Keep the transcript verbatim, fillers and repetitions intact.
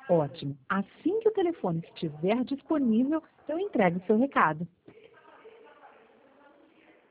Ótimo. Assim que o telefone estiver disponível, eu entrego o seu recado.